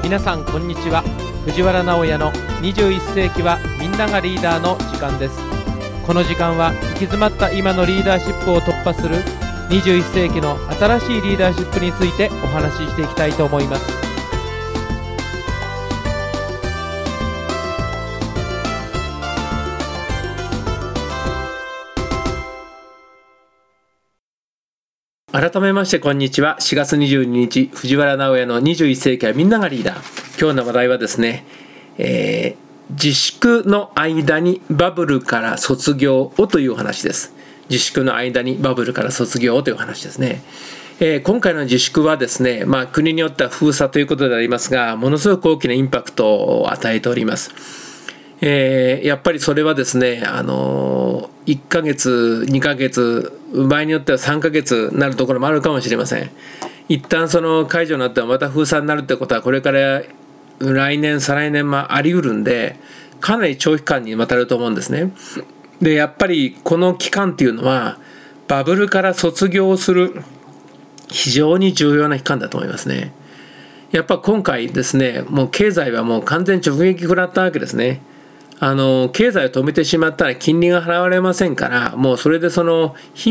皆さんこんにちは。藤原直哉の21世紀はみんながリーダーの時間です。この時間は行き詰まった今のリーダーシップを突破する21世紀の新しいリーダーシップについてお話ししていきたいと思います。改めましてこんにちは。4月22日藤原直哉の21世紀はみんながリーダー。今日の話題はですね、自粛の間にバブルから卒業をというお話です。自粛の間にバブルから卒業をというお話ですね。今回の自粛はですね、国によっては封鎖ということでありますが、ものすごく大きなインパクトを与えております。やっぱりそれはですね、1ヶ月、2ヶ月、場合によっては3ヶ月になるところもあるかもしれません。一旦その解除になってはまた封鎖になるってことはこれから来年、再来年もあり得るんで、かなり長期間にわたると思うんですね。で、やっぱりこの期間っていうのはバブルから卒業する非常に重要な期間だと思いますね。やっぱ今回ですね、もう経済はもう完全に直撃食らったわけですね。経済を止めてしまったら金利が払われませんから、もうそれでその日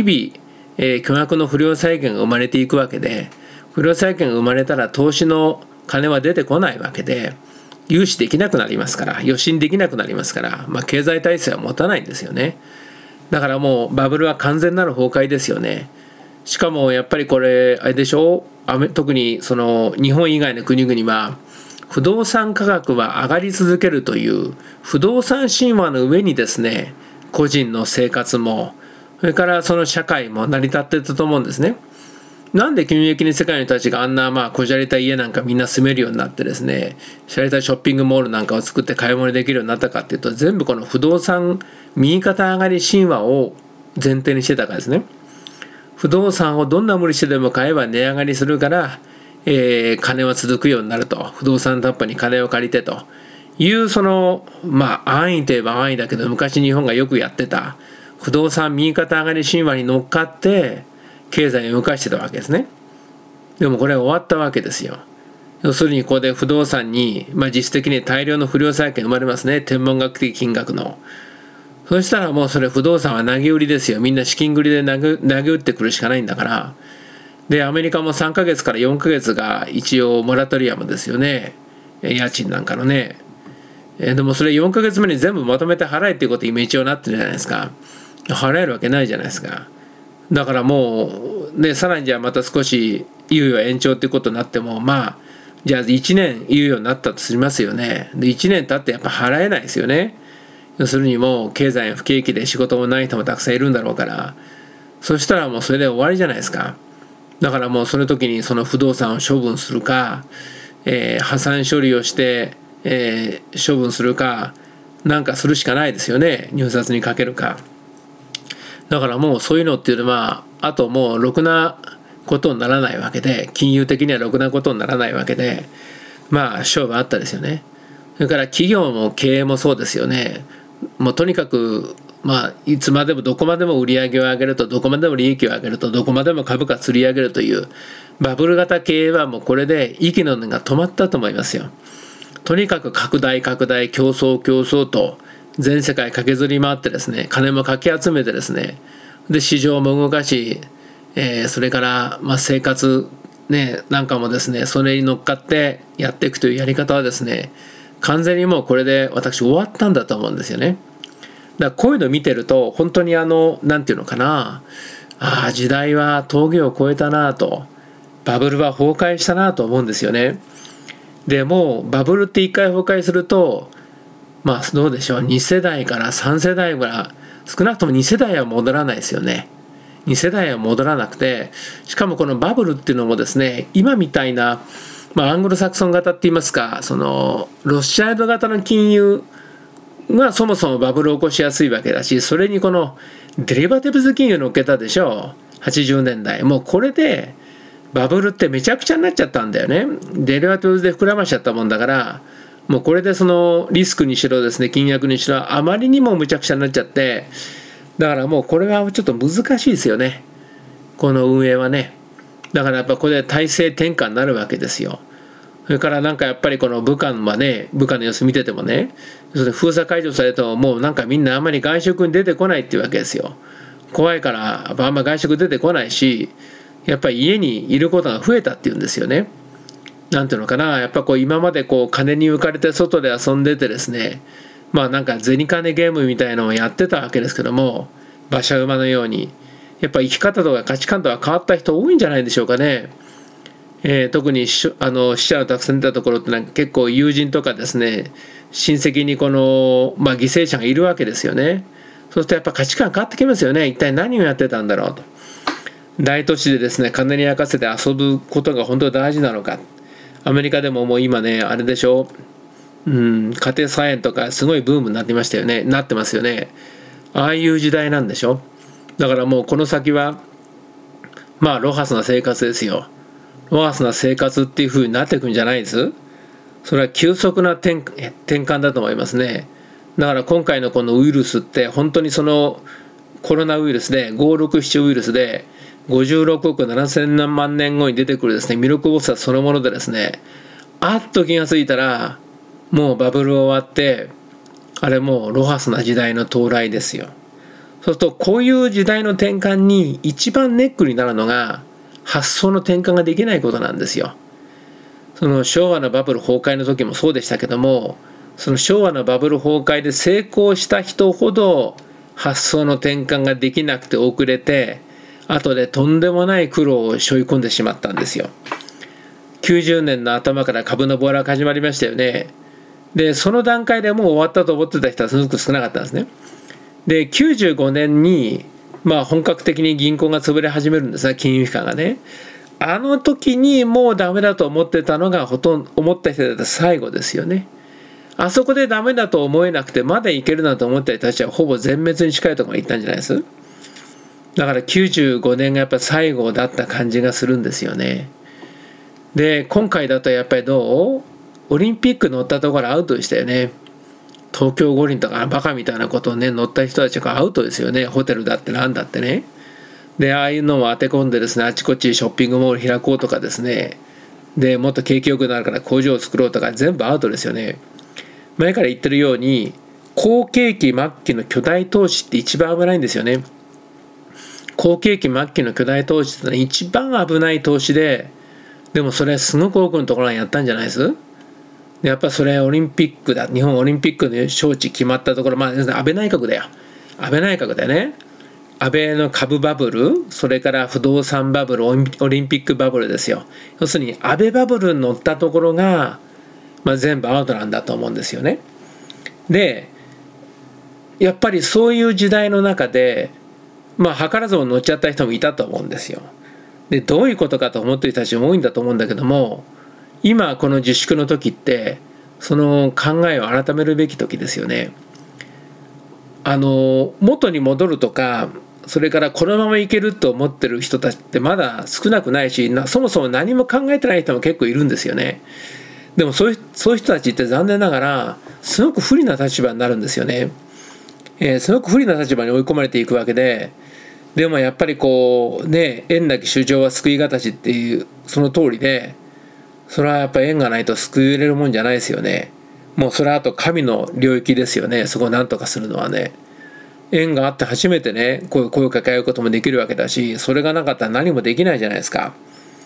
々、巨額の不良債権が生まれていくわけで、不良債権が生まれたら投資の金は出てこないわけで、融資できなくなりますから、予診できなくなりますから、経済体制は持たないんですよね。だからもうバブルは完全なる崩壊ですよね。しかもやっぱりこれあれでしょう、特にその日本以外の国々は不動産価格は上がり続けるという不動産神話の上にですね、個人の生活もそれからその社会も成り立っていたと思うんですね。なんで急激に世界の人たちがあんなこじゃれた家なんかみんな住めるようになってですね、しゃれたショッピングモールなんかを作って買い物できるようになったかっていうと、全部この不動産右肩上がり神話を前提にしてたからですね。不動産をどんな無理してでも買えば値上がりするから、金は続くようになると、不動産タッパーに金を借りてというその安易といえば安易だけど、昔日本がよくやってた不動産右肩上がり神話に乗っかって経済を動かしてたわけですね。でもこれは終わったわけですよ。要するにここで不動産に、実質的に大量の不良債権生まれますね。天文学的金額の。そしたらもうそれ不動産は投げ売りですよ。みんな資金繰りで投げ打ってくるしかないんだから。でアメリカも3ヶ月から4ヶ月が一応モラトリアムですよね。家賃なんかのね。でもそれ4ヶ月目に全部まとめて払えっていうことに今一応なってるじゃないですか。払えるわけないじゃないですか。だからもうね、さらにじゃあまた少し猶予延長っていうことになっても、じゃあ1年猶予になったとしますよね。で1年経ってやっぱ払えないですよね。要するにもう経済不景気で仕事もない人もたくさんいるんだろうから、そしたらもうそれで終わりじゃないですか。だからもうその時にその不動産を処分するか、破産処理をして、処分するかなんかするしかないですよね。入札にかけるか。だからもうそういうのっていうのはあともうろくなことにならないわけで、金融的にはろくなことにならないわけで、勝負あったですよね。それから企業も経営もそうですよね。もうとにかくいつまでもどこまでも売り上げを上げると、どこまでも利益を上げると、どこまでも株価釣り上げるというバブル型経営はもうこれで息の根が止まったと思いますよ。とにかく拡大競争と全世界駆けずり回ってですね、金もかき集めてですね、で市場も動かし、それから生活ねなんかもですね、それに乗っかってやっていくというやり方はですね、完全にもうこれで私終わったんだと思うんですよね。だからこういうのを見てると本当になんていうのかな、時代は峠を越えたなと、バブルは崩壊したなと思うんですよね。でもうバブルって一回崩壊するとどうでしょう、2世代から3世代ぐらい、少なくとも2世代は戻らないですよね。2世代は戻らなくて、しかもこのバブルっていうのもですね、今みたいな、アングロサクソン型って言いますか、そのロシアルド型の金融がそもそもバブルを起こしやすいわけだし、それにこのデリバティブズ金融を乗っけたでしょう、80年代。もうこれでバブルってめちゃくちゃになっちゃったんだよね。デリバティブズで膨らましちゃったもんだから、もうこれでそのリスクにしろですね、金額にしろあまりにもむちゃくちゃになっちゃって、だからもうこれはちょっと難しいですよね、この運営はね。だからやっぱこれで体制転換になるわけですよ。 それからなんかやっぱりこの武漢はね、武漢の様子見ててもね、封鎖解除されてももうなんかみんなあんまり外食に出てこないっていうわけですよ。怖いからあんま外食出てこないし、やっぱり家にいることが増えたっていうんですよね。なんていうのかな、やっぱこう今までこう金に浮かれて外で遊んでてですね、まあなんか銭金ゲームみたいなのをやってたわけですけども、馬車馬のようにやっぱ生き方とか価値観とか変わった人多いんじゃないでしょうかね。特に死者のたくさん出たところってのは結構友人とかですね、親戚にこの、犠牲者がいるわけですよね。そうするとやっぱ価値観変わってきますよね。一体何をやってたんだろうと。大都市でですね、金に焼かせて遊ぶことが本当に大事なのか。アメリカでももう今ね、あれでしょう、家庭菜園とかすごいブームになってましたよね。なってますよね。ああいう時代なんでしょ。だからもうこの先はロハスな生活ですよ。ロハスな生活っていう風になっていくんじゃないです。それは急速な転換だと思いますね。だから今回のこのウイルスって本当にそのコロナウイルスで567ウイルスで56億7000万年後に出てくるですね、弥勒菩薩そのものでですね、あっと気がついたらもうバブル終わって、あれもうロハスな時代の到来ですよ。そうするとこういう時代の転換に一番ネックになるのが発想の転換ができないことなんですよ。その昭和のバブル崩壊の時もそうでしたけども、その昭和のバブル崩壊で成功した人ほど発想の転換ができなくて遅れて、後でとんでもない苦労を背負い込んでしまったんですよ。90年の頭から株の暴落が始まりましたよね。でその段階でもう終わったと思ってた人はすごく少なかったんですね。で95年に本格的に銀行が潰れ始めるんですね、金融機関がね。あの時にもうダメだと思ってたのが思った人だった最後ですよね。あそこでダメだと思えなくてまだいけるなと思った人たちはほぼ全滅に近いところに行ったんじゃないです。だから95年がやっぱ最後だった感じがするんですよね。で今回だとやっぱりどう？オリンピック乗ったところアウトでしたよね。東京五輪とかバカみたいなことをね乗った人たちがアウトですよね。ホテルだってなんだってね。でああいうのを当て込んでですね、あちこちショッピングモール開こうとかですね、でもっと景気よくなるから工場を作ろうとか全部アウトですよね。前から言ってるように好景気末期の巨大投資って一番危ないんですよね。好景気末期の巨大投資ってのは一番危ない投資で、でもそれすごく多くのところがやったんじゃないです。でやっぱそれオリンピックだ、日本オリンピックの招致決まったところ、安倍内閣だよ。安倍内閣だよね。安倍の株バブル、それから不動産バブル、オリンピックバブルですよ。要するに安倍バブルに乗ったところが、全部アウトなんだと思うんですよね。でやっぱりそういう時代の中で図らずも乗っちゃった人もいたと思うんですよ。でどういうことかと思っている人たちも多いんだと思うんだけども、今この自粛の時ってその考えを改めるべき時ですよね。元に戻るとか、それからこのままいけると思ってる人たちってまだ少なくないし、そもそも何も考えてない人も結構いるんですよね。でもそういう人たちって残念ながらすごく不利な立場になるんですよね。すごく不利な立場に追い込まれていくわけで、でもやっぱり縁なき衆生は救いがたしっていうその通りで、それはやっぱり縁がないと救えれるもんじゃないですよね。もうそれはあと神の領域ですよね。そこを何とかするのはね、縁があって初めてね声を掛け合うこともできるわけだし、それがなかったら何もできないじゃないですか。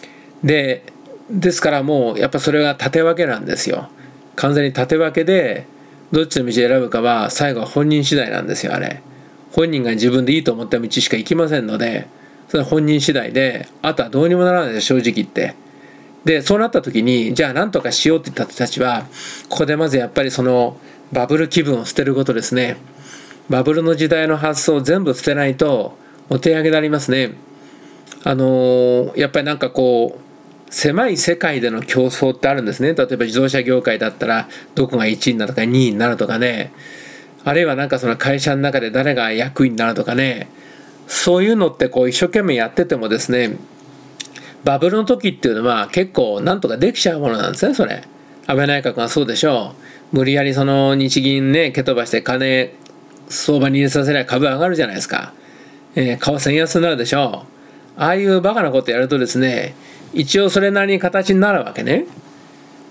ですからもうやっぱそれが縦分けなんですよ。完全に縦分けで、どっちの道を選ぶかは最後は本人次第なんですよ。あれ本人が自分でいいと思った道しか行きませんので、それは本人次第で、あとはどうにもならないです、正直言って。でそうなった時にじゃあ何とかしようって言った人たちは、ここでまずやっぱりそのバブル気分を捨てることですね。バブルの時代の発想を全部捨てないとお手上げになりますね。やっぱり狭い世界での競争ってあるんですね。例えば自動車業界だったらどこが1位になるとか2位になるとかね、あるいはその会社の中で誰が役員になるとかね、そういうのって一生懸命やっててもですね、バブルの時っていうのは結構なんとかできちゃうものなんですね。それ安倍内閣がそうでしょう。無理やりその日銀ね蹴飛ばして金相場に入れさせれば株上がるじゃないですか。為替円安になるでしょう。ああいうバカなことやるとですね、一応それなりに形になるわけね。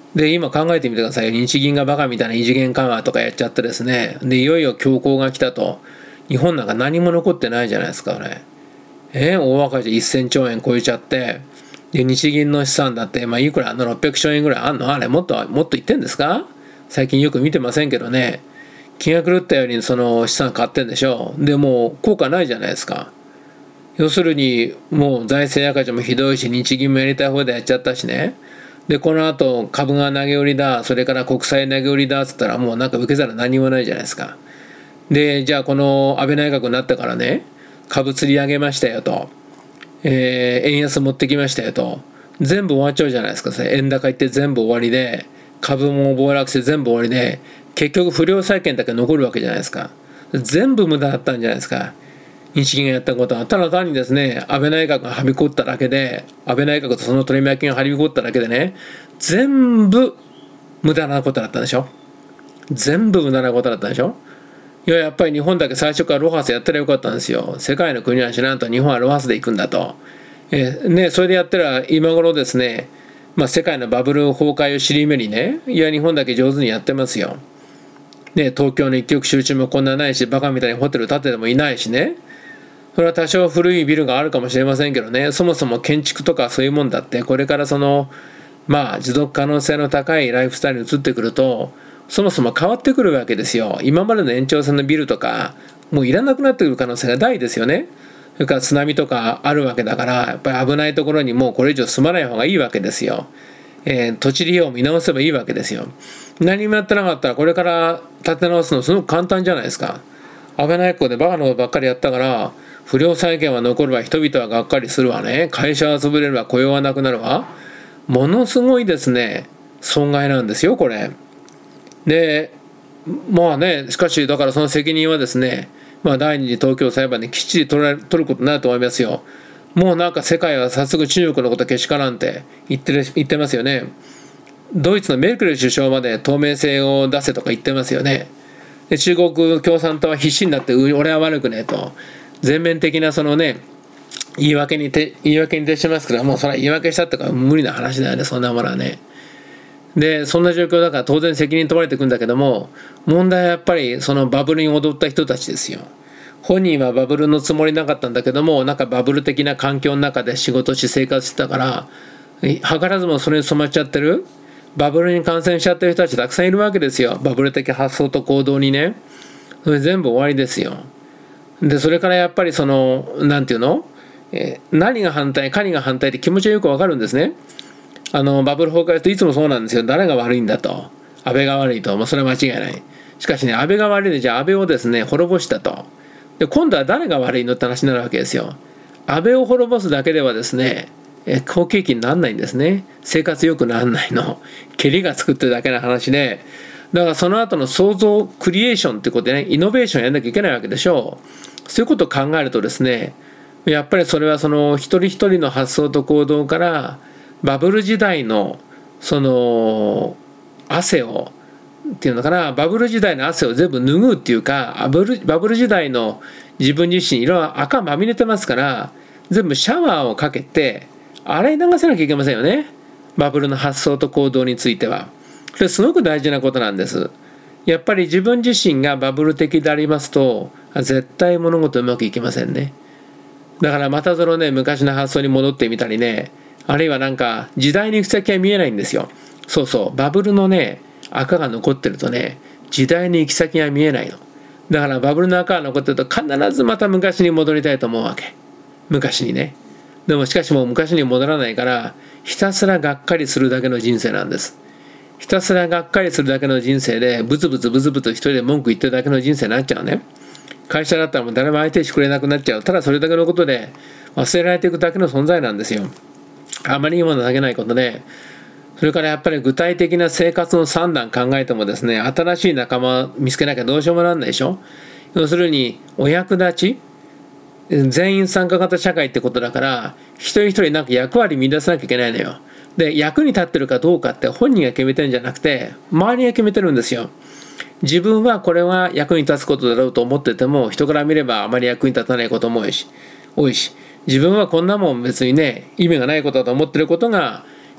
で今考えてみてくださいよ。日銀がバカみたいな異次元緩和とかやっちゃってですね、でいよいよ恐慌が来たと、日本なんか何も残ってないじゃないですかね。大赤字1000兆円超えちゃって、で日銀の資産だって、いくら600兆円ぐらいあんの、あれもっと言ってんですか。最近よく見てませんけどね、気が狂ったようにその資産買ってんでしょ。でもう効果ないじゃないですか。要するにもう財政赤字もひどいし、日銀もやりたい方でやっちゃったしね。でこのあと株が投げ売りだ、それから国債投げ売りだっつったら、もうなんか受け皿何もないじゃないですか。でじゃあこの安倍内閣になってからね、株釣り上げましたよと、円安持ってきましたよと、全部終わっちゃうじゃないですか。円高いって全部終わりで、株も暴落して全部終わりで、結局不良債権だけ残るわけじゃないですか。全部無駄だったんじゃないですか。日銀がやったことはただ単にですね、安倍内閣がはびこっただけで、安倍内閣とその取り巻きがはびこっただけでね、全部無駄なことだったんでしょ。全部無駄なことだったんでしょ。やっぱり日本だけ最初からロハスやったらよかったんですよ。世界の国は知らんと、日本はロハスで行くんだと。それでやったら今頃ですね、世界のバブル崩壊を尻目にね、いや日本だけ上手にやってますよ。東京の一極集中もこんなないし、バカみたいにホテル建ててもいないしね。それは多少古いビルがあるかもしれませんけどね、そもそも建築とかそういうもんだって、これからその持続可能性の高いライフスタイルに移ってくると、そもそも変わってくるわけですよ。今までの延長線のビルとかもういらなくなってくる可能性が大ですよね。それから津波とかあるわけだから、やっぱり危ないところにもうこれ以上住まない方がいいわけですよ。土地利用を見直せばいいわけですよ。何もやってなかったらこれから建て直すのすごく簡単じゃないですか。安倍内閣でバカなことばっかりやったから、不良債権は残るわ、人々はがっかりするわね、会社は潰れるわ、雇用はなくなるわ、ものすごいですね損害なんですよこれ。でしかしだからその責任はですね、第二次東京裁判できっちり取ることになると思いますよ。もうなんか世界は早速中国のことけしからんって言ってますよね。ドイツのメルケル首相まで透明性を出せとか言ってますよね。で中国共産党は必死になって俺は悪くねと全面的なそのね言い訳に徹しますから、もうそれは言い訳したってか無理な話だよね、そんなものはね。でそんな状況だから当然責任問われてくんだけども、問題はやっぱりそのバブルに踊った人たちですよ。本人はバブルのつもりなかったんだけども、なんかバブル的な環境の中で仕事し生活してたから、図らずもそれに染まっちゃってる、バブルに感染しちゃってる人たちたくさんいるわけですよ。バブル的発想と行動にね。それ全部終わりですよ。でそれからやっぱりそのなんていうの、何が反対何が反対って気持ちはよくわかるんですね。バブル崩壊っていつもそうなんですよ。誰が悪いんだと、安倍が悪いと、それは間違いない。しかしね、安倍が悪いで、じゃあ安倍をですね滅ぼしたと、で今度は誰が悪いのって話になるわけですよ。安倍を滅ぼすだけではですね好景気にならないんですね。生活良くならないの、けりがつくってるだけの話で、だからその後の創造クリエーションってことでね、イノベーションやんなきゃいけないわけでしょう。そういうことを考えるとですね、やっぱりそれはその一人一人の発想と行動からバブル時代のその汗をっていうのかな、バブル時代の汗を全部拭うっていうか、バブル時代の自分自身色は赤まみれてますから、全部シャワーをかけて洗い流さなきゃいけませんよね、バブルの発想と行動については。それすごく大事なことなんです。やっぱり自分自身がバブル的でありますと絶対物事うまくいきませんね。だからまたそのね昔の発想に戻ってみたりね、あるいはなんか時代に行く先は見えないんですよ。そうそう、バブルのね赤が残ってるとね時代に行き先が見えないの。だからバブルの赤が残ってると必ずまた昔に戻りたいと思うわけ、昔にね。でもしかしもう昔に戻らないから、ひたすらがっかりするだけの人生なんです。ひたすらがっかりするだけの人生でブツブツ一人で文句言ってるだけの人生になっちゃうね。会社だったらもう誰も相手してくれなくなっちゃう。ただそれだけのことで忘れられていくだけの存在なんですよ。あまりにも情けないことで。それからやっぱり具体的な生活の3段考えてもですね、新しい仲間見つけなきゃどうしようもなんないでしょ。要するにお役立ち、全員参加型社会ってことだから、一人一人なんか役割見出さなきゃいけないのよ。で役に立ってるかどうかって本人が決めてるんじゃなくて周りが決めてるんですよ。自分はこれは役に立つことだろうと思ってても、人から見ればあまり役に立たないことも多いし、自分はこんなもん別にね意味がないことだと思ってることが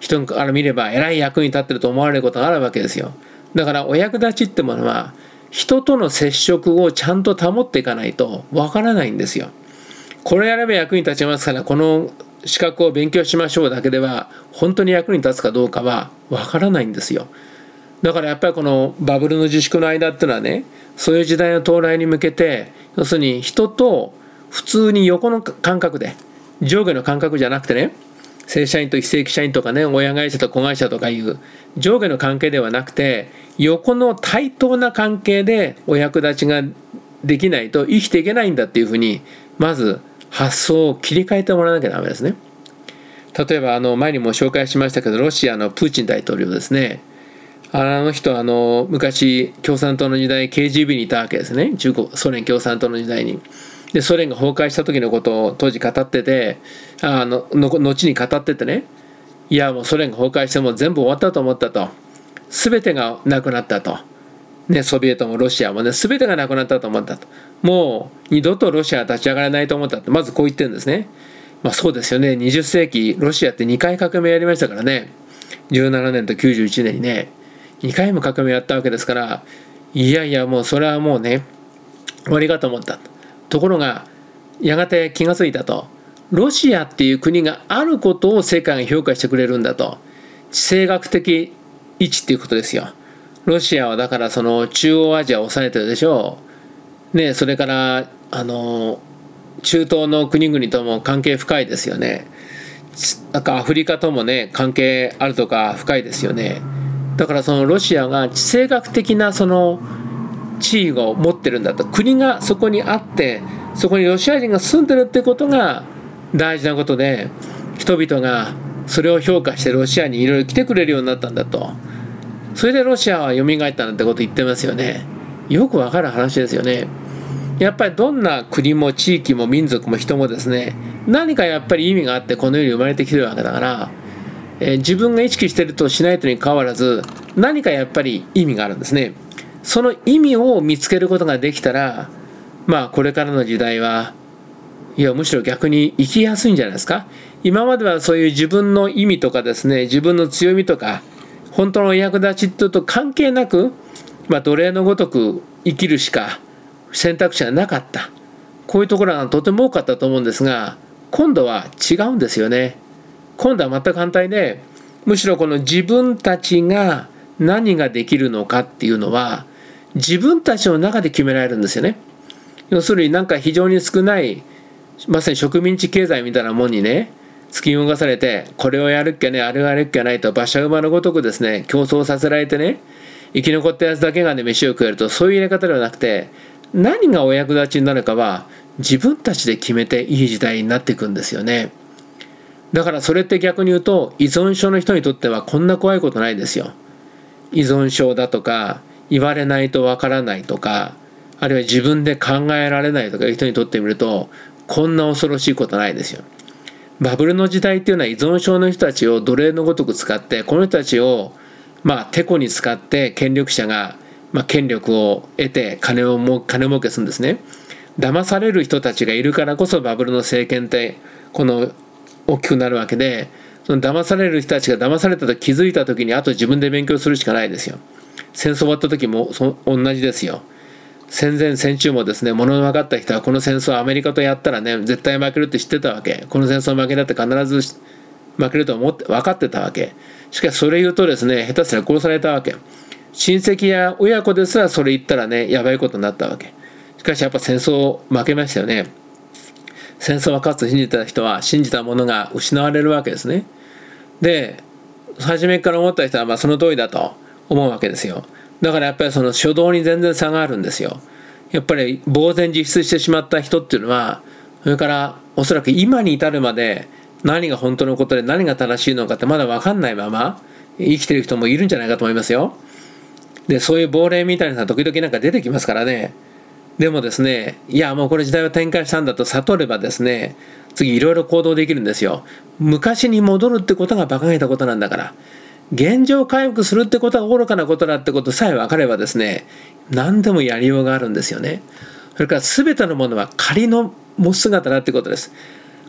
人から見れば偉い役に立ってると思われることがあるわけですよ。だからお役立ちってものは人との接触をちゃんと保っていかないとわからないんですよ。これやれば役に立ちますからこの資格を勉強しましょうだけでは本当に役に立つかどうかはわからないんですよ。だからやっぱりこのバブルの自粛の間っていうのはね、そういう時代の到来に向けて、要するに人と普通に横の感覚で、上下の感覚じゃなくてね、正社員と非正規社員とかね、親会社と子会社とかいう上下の関係ではなくて、横の対等な関係でお役立ちができないと生きていけないんだっていうふうに、まず発想を切り替えてもらわなきゃダメですね。例えば前にも紹介しましたけど、ロシアのプーチン大統領ですね。あの人は昔共産党の時代 KGB にいたわけですね。中国ソ連共産党の時代に。でソ連が崩壊した時のことを当時語ってて、後に語っててね、いやもうソ連が崩壊しても全部終わったと思ったと、全てがなくなったと、ね、ソビエトもロシアもね全てがなくなったと思ったと、もう二度とロシアは立ち上がらないと思ったってまずこう言ってるんですね。そうですよね。20世紀ロシアって2回革命やりましたからね。17年と91年にね2回も革命やったわけですから、いやいやもうそれはもうね終わりかと思った。ところがやがて気がついたと、ロシアっていう国があることを世界が評価してくれるんだと、地政学的位置っていうことですよ。ロシアはだからその中央アジアを抑えてるでしょうね。それから中東の国々とも関係深いですよね。なんかアフリカともね関係あるとか深いですよね。だからそのロシアが地政学的なその地位を持ってるんだと、国がそこにあってそこにロシア人が住んでるってことが大事なことで、人々がそれを評価してロシアにいろいろ来てくれるようになったんだと。それでロシアは蘇ったなんてこと言ってますよね。よくわかる話ですよね。やっぱりどんな国も地域も民族も人もですね、何かやっぱり意味があってこの世に生まれてきてるわけだから、自分が意識してるとしないとにかかわらず何かやっぱり意味があるんですね。その意味を見つけることができたら、これからの時代はいやむしろ逆に生きやすいんじゃないですか。今まではそういう自分の意味とかですね、自分の強みとか本当の役立ちというと関係なく、奴隷のごとく生きるしか選択肢がなかった、こういうところがとても多かったと思うんですが、今度は違うんですよね。今度は全く反対で、むしろこの自分たちが何ができるのかっていうのは自分たちの中で決められるんですよね。要するになんか非常に少ないまさに植民地経済みたいなもんにね突き動かされて、これをやるっきゃねあれをやるっきゃないと馬車馬のごとくですね競争させられてね、生き残ったやつだけがね飯を食えると、そういう入れ方ではなくて、何がお役立ちになるかは自分たちで決めていい時代になっていくんですよね。だからそれって逆に言うと依存症の人にとってはこんな怖いことないですよ。依存症だとか言われないとわからないとか、あるいは自分で考えられないとかいう人にとってみるとこんな恐ろしいことないですよ。バブルの時代っていうのは依存症の人たちを奴隷のごとく使って、この人たちをテコに使って権力者が権力を得て金儲けするんですね。騙される人たちがいるからこそバブルの政権ってこの大きくなるわけで、その騙される人たちが騙されたと気づいた時にあと自分で勉強するしかないですよ。戦争終わった時も同じですよ。戦前戦中もですね、物の分かった人はこの戦争はアメリカとやったらね絶対負けるって知ってたわけ。この戦争負けだって必ず負けると分かってたわけ。しかしそれ言うとですね下手すら殺されたわけ。親戚や親子ですらそれ言ったらねやばいことになったわけ。しかしやっぱ戦争負けましたよね。戦争は勝つと信じた人は信じたものが失われるわけですね。で初めから思った人はその通りだと思うわけですよ。だからやっぱりその初動に全然差があるんですよ。やっぱり呆然自失してしまった人っていうのは、それからおそらく今に至るまで何が本当のことで何が正しいのかってまだ分かんないまま生きてる人もいるんじゃないかと思いますよ。でそういう亡霊みたいなのが時々なんか出てきますからね。でもですね、いやもうこれ時代は転換したんだと悟ればですね、次いろいろ行動できるんですよ。昔に戻るってことが馬鹿げたことなんだから、現状回復するってことが愚かなことだってことさえ分かればですね、何でもやりようがあるんですよね。それから全てのものは仮の姿だってことです。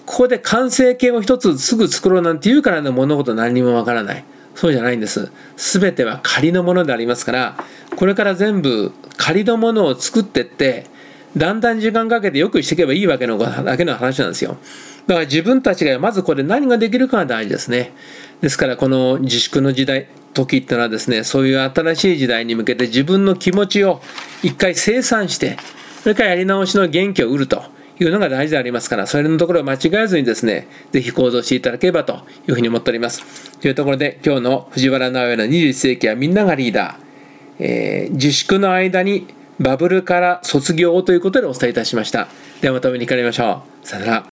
ここで完成形を一つすぐ作ろうなんて言うからの物事何にもわからない。そうじゃないんです。全ては仮のものでありますから、これから全部仮のものを作ってって、だんだん時間かけてよくしていけばいいわけのだけの話なんですよ。だから自分たちがまずこれ何ができるかが大事ですね。ですからこの自粛の時代、時っていうのはですね、そういう新しい時代に向けて自分の気持ちを一回清算して、それからやり直しの元気を得るというのが大事でありますから、それのところを間違えずにですね、ぜひ行動していただければというふうに思っております。というところで、今日の藤原直哉の21世紀はみんながリーダー、自粛の間にバブルから卒業ということでお伝えいたしました。ではまたお目にかかりましょう。さよなら。